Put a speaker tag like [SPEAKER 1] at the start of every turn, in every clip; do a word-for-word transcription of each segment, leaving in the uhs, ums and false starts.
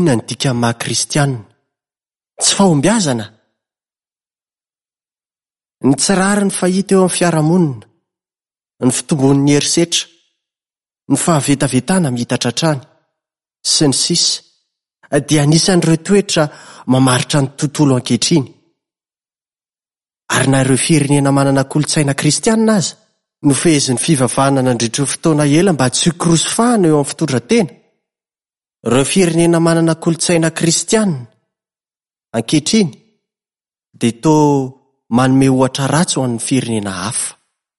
[SPEAKER 1] Inona ny dika maha kristianina? Tsy fahombiazana. Ny tsirary ny fahita eo amin'ny fiarahamonina, ny fitombon'ny herisetra, ny fahavetavetana mitatra hatrany, sy ny sisa, dia anisan'ireo toetra mamaritra ny tontolo ankehitriny. Ary na ireo firenena manana kolontsaina kristianina aza, no fehezin'ny fivavahana nandritra fotoana ela mba tsy hikorosofahana eo amin'ny fitondran-tena. Ireo firenena manana kolontsaina kristianina ankehitriny dia toa manome ohatra ratsy ho an'ny firenena hafa.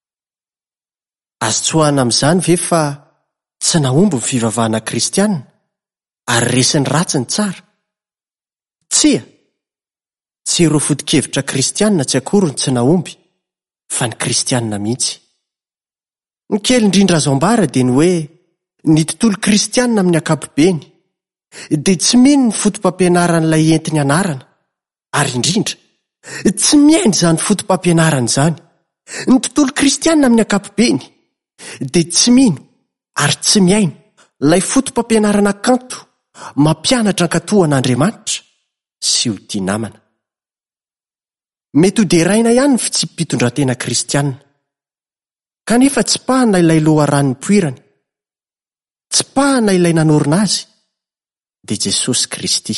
[SPEAKER 1] Azo tsoahana amin'izany ve fa tsy nahomby ny fivavahana kristianina ary resiny ratsy ny tsara? Tsia, tsy ireo foto-kevitra kristianina tsy akory ny tsy nahomby, fa ny kristianina mihitsy. Ny kely indrindra azo ambara dia ny hoe ny tontolo kristianina amin'ny ankapobeny dia tsy mino ny fotom-pampianaran'ilay entiny anarana, ary indrindra tsy miaina izany fotom-pampianarana izany. Ny tontolo kristianina amin'ny ankapobeny dia tsy mino ary tsy miaina ilay fotom-pampianarana kanto mampianatra ankatohan'Andriamanitra sy ho tia namana. Mety ho deraina ihany ny fitsipitondran-tena kristianina, kanefa tsy pahana ilay loharan'ny poirany, tsy pahana ilay nanorina azy, dia Jesosy Kristy.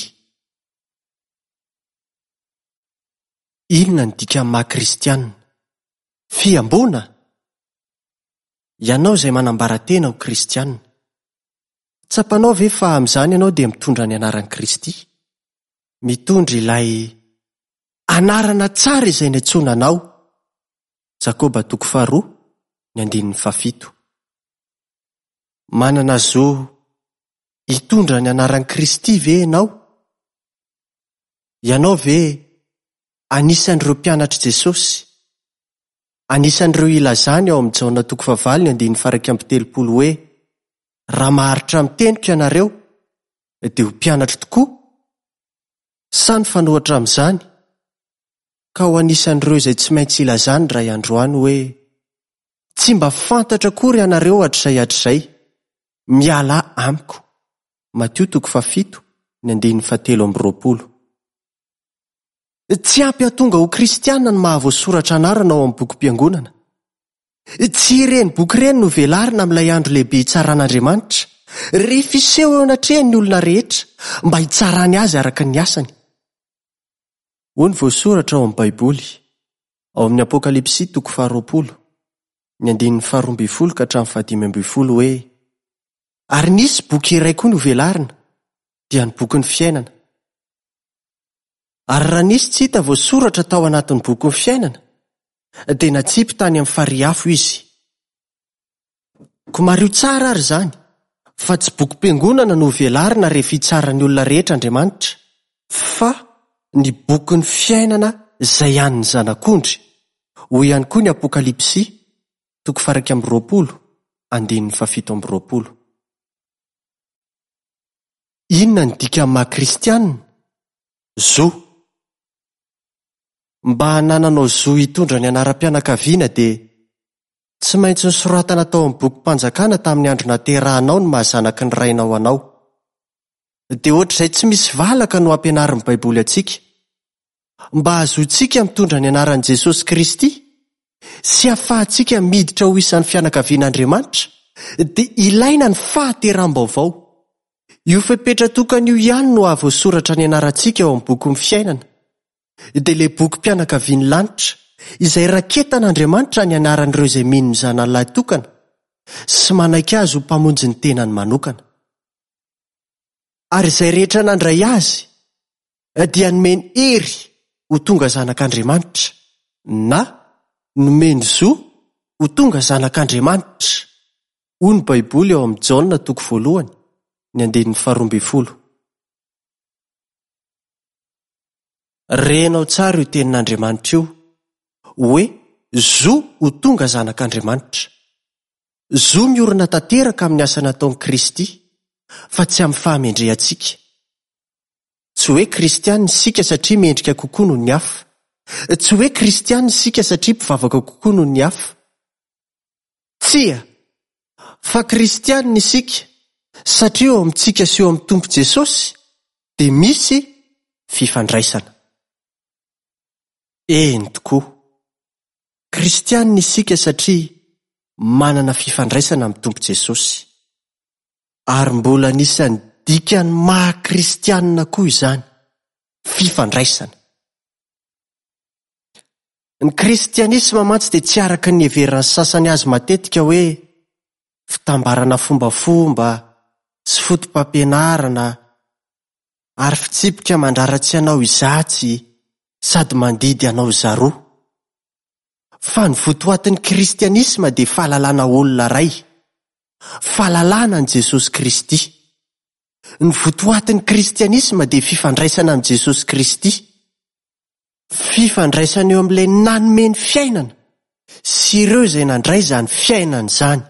[SPEAKER 1] Inona ny dika maha kristianina? Fiambona. Ianao izay manambara tena ho kristianina, tsapanao ve fa amin'izany ianao dia mitondra ny anaran'i Kristy? Mitondra ilay anarana tsara izay niantsoana anao. Jakoba toko faharoa ny andininy fafito. Manana zo hitondra ny anaran'i Kristy ve ianao? Ianao ve anisan'ireo mpianatr' Jesosy? Anisan'ireo ilazany ao amin'ny Jaona toko fahavalo ny andininy faha-iraika amby telopolo hoe raha maharitra miteniko ianareo dia ho mpianatra tokoa? Sa ny fanohatra amin'izany ka ho anisan'ireo izay tsy maintsy ilazany iray androany hoe tsy mba fantatra akory ianareo hatr'izay hatr'izay, miala amiko. Mateo toko fafito ny andininy fahatelo amby roapolo. Tsy ampy hahatonga ho kristianina ny mahavoasoratra anarana ao amin'ny bokim-piangonana. Tsy ireny boky ireny no velarina amin'ilay andro lehibe hitsaran'Andriamanitra, rehefa iseho eo anatrehany ny olona rehetra mba hitsarany azy araka ny asany. Hoy ny voasoratra ao amin'ny Baiboly, ao amin'ny Apokalipsy toko faharoapolo ny andininy faharoa ambin'ny folo ka hatramin'ny fahadimy ambin'ny folo hoe ary nisy boky iray koa no velarina, dia ny boky ny fiainana. Ary raha nisy tsy hita voasoratra tao anatin'ny boky ny fiainana, dia natsipy tany amin'ny fariafo izy. Ko mario tsara ary izany, fa tsy bokim-piangonana no velarina rehefa hitsaran'ny olona rehetra Andriamanitra, fa ny boky ny fiainana izay an'ny zanak'ondry. Hoy ihany koa ny Apokalipsy toko faha-iraika amby roapolo andininy fafito amby roapolo. Inona ny dika maha kristianina? Zo. Mba hanananao zo hitondra ny anaram-pianakaviana dia tsy maintsy ny soratana tao amin'ny bokim-panjakana tamin'ny andro naterahanao ny mahazanaky ny rainao anao. Dia ohatr'izay tsy misy valaka no ampianarin'ny Baiboly antsika, mba ahazoantsika mitondra ny anaran'i Jesosy Kristy sy ahafahantsika miditra ho isan'ny fianakavian'Andriamanitra, dia ilaina ny fahateram-baovao. Io fepetra tokana io ihany no ahavoasoratra ny anarantsika ao amin'ny boky ny fiainana, dia ilay boky mpianakavian'ny lanitra izay raketan'Andriamanitra ny anaran'ireo izay mino ny zanan'ilay tokana sy manaiky azy ho mpamonjy ny tenany manokana. Ary izay rehetra nandray azy dia nomeny hery ho tonga zanak'Andriamanitra, na nomeny zo ho tonga zanak'Andriamanitra. Hoy ny Baiboly ao amin'ny Jaona toko voalohany ny andininy faharoa ambin'ny folo. Renao tsara io tenin'Andriamanitra io hoe zo ho tonga zanak'Andriamanitra. Zo miorina tanteraka amin'ny asa nataon'i Kristy, fa tsy amin'ny fahamendrehantsika. Tsy hoe kristianina isika satria mendrika kokoa noho ny hafa. Tsy hoe kristianina isika satria mpivavaka kokoa noho ny hafa. Tsia, fa kristianina isika satria eo amintsika sy eo amin'ny Tompo Jesosy dia misy fifandraisana. Eny tokoa, kristianina isika satria manana fifandraisana amin'ny Tompo Jesosy. Ary mbola anisan'ny dikany maha-kristianina koa izany, fifandraisana. Ny kristianisma mantsy dia tsy araka ny heverana sasany azy matetika hoe fitambarana fombafomba sy fotom-pampianarana ary fitsipika mandraratsy anao izatsy sady mandidy anao zaroa. Fa ny votoatin'ny kristianisma dia fahalalana olona ray, fahalalana an' Jesosy Kristy. Ny votoatin'ny kristianisma dia fifandraisana an' Jesosy Kristy, fifandraisana eo amin'ilay nanome ny fiainana sy ireo izay nandray izany fiainana izany.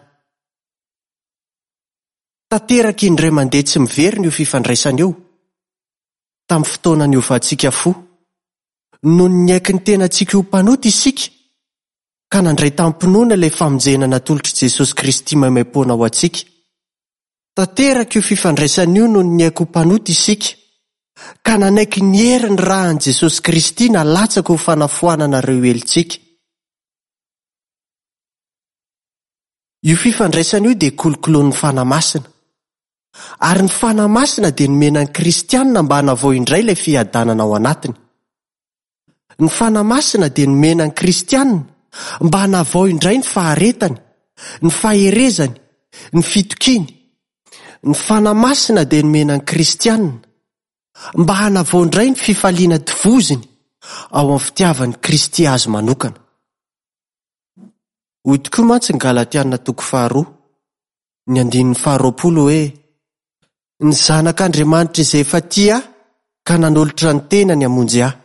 [SPEAKER 1] Tanteraka indray mandeha tsy miverina io fifandraisana io. Tamin'ny fotoanany iovatsika fo, noho ny aiky ny tenantsika ho mpanota isika, ka nandray tampinoana ilay famonjena natolotry Jesosy Kristy maimai-poana ho antsika. Tanteraka io fifandraisana io noho ny aiky ho mpanota isika, ka nanaiky ny herin'ny rahan'i Jesosy Kristy nalatsaka ho fanafoanana ireo helintsika. Io fifandraisana io dia kolokoloan'ny fanamasina. Ary ny fanamasina dia nomenan'ny kristianina mba hanavao indray ilay fiadanana ao anatiny. Ny fanamasina dia nomenan'ny kristianina mba hanavao indray ny faharetany, ny faherezany, ny fitokiny. Ny fanamasina dia nomenan'ny kristianina mba hanavao indray ny fifaliana tivoziny ao amin'ny fitiavan'ny Kristy azy manokana. Hoy tokoa mantsy ny Galatiana toko faharoa, ny andininy faharoapolo hoe: ny zanak'Andriamanitra izay efa tia ahy ka nanolotra ny tenany hamonjy ahy.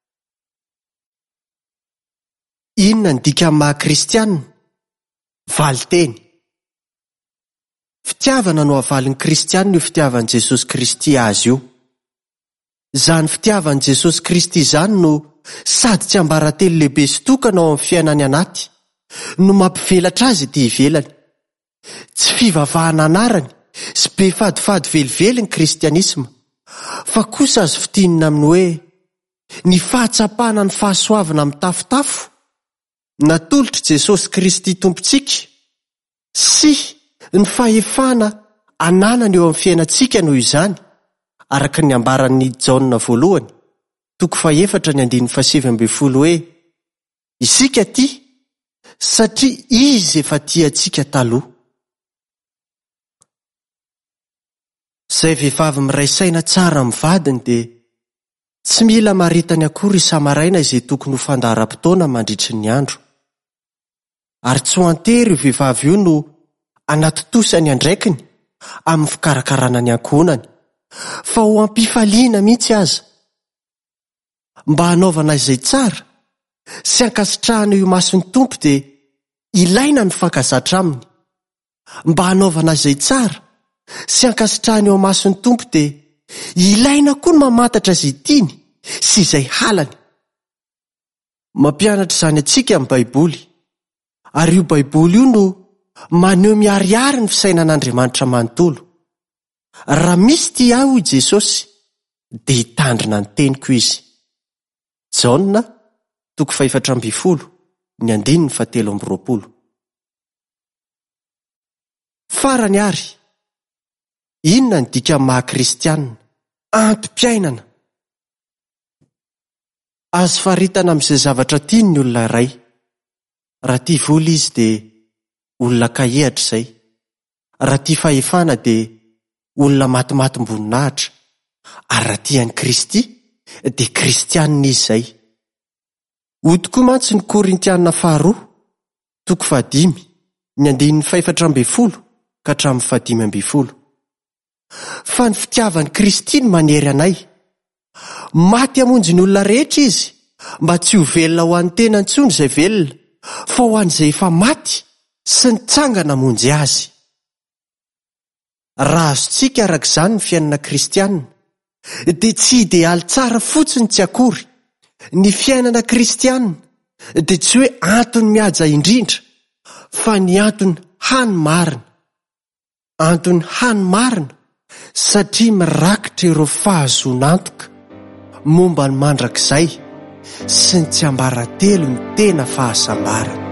[SPEAKER 1] Inona ny dikany maha-kristianina? Valiteny. Fitiavana no havalin'ny kristianina io fitiavan'i Jesosy Kristy azy io. Izany fitiavan'i Jesosy Kristy izany no sady tsy ambaratelo lehibe sy tokana ao amin'ny fiainany anaty, no mampivelatra azy ety ivelany. Tsy fivavahana anarany sy be fadifady velively ny kristianisma, fa kosa azo fitinina aminy hoe ny fahatsapana ny fahasoavana amin'ny tafotafo natolotry Jesosy Kristy tompontsika, sy ny fahefana ananany eo amin'ny fiainantsika noho izany, araka ny ambaran'ny Jaona voalohany toko faefatra ny andininy fasivy ambin'ny folo hoe: isika ty satria izy efa tia antsika taloha. Izay vehivavy miray saina tsara amin'ny vadiny dia tsy mila maritany akory isa-maraina izay tokony ho fandaharam-potoana mandritry ny andro. Ary tsy ho antery io vehivavy io no anatotosany andraikiny amin'ny fikarakarana ny ankohonany, fa ho ampifaliana mihitsy aza. Mba hanaovana izay tsara sy hankasitrahana io mason'ny Tompo dia ilaina ny fankazatra aminy. Mba hanaovana izay tsara sy hankasitrahana eo mason'ny Tompo dia ilaina koa ny mamantatra izay tiany sy izay halany. Mampianatra izany antsika amin'ny Baiboly, ary io Baiboly io no maneho miharihary ny fisainan'Andriamanitra manontolo. Raha misy tia ahy hoy Jesosy, dia hitandrina ny teniko izy. Jaona toko faefatra ambin'ny folo ny andininy fahatelo amby roapolo. Farany ary, inona ny dikany maha-kristianina? Antom-piainana. Azo faritana amin'izay zavatra tiany ny olona iray. Raha tia vola izy dia olona kahehatra izay. Raha tia fahefana dia olona matimatim-boninahitra. Ary raha tia an'i Kristy dia kristianina izy izay. Hoy tokoa mantsy ny Korintianina faharoa toko fahadimy ny andininy faefatra ambin'ny folo ka hatramin'ny fahadimy ambin'ny folo. Fa ny fitiavan'i Kristy no manery anay. Maty hamonjy ny olona rehetra izy, mba tsy ho velona ho an'ny tena intsony izay velona, fa ho an'izay efa maty sy nitsangana hamonjy azy. Raha azontsika arak'izany ny fiainana kristianina, dia tsy idealy tsara fotsiny tsy akory. Ny fiainana kristianina dia tsy hoe antony mihaja indrindra, fa ny antony hany marina. Antony hany marina satria mirakitra ireo fahazonantoka momba ny mandrakizay sy ny tsy ambaratelo ny tena fahasambarana.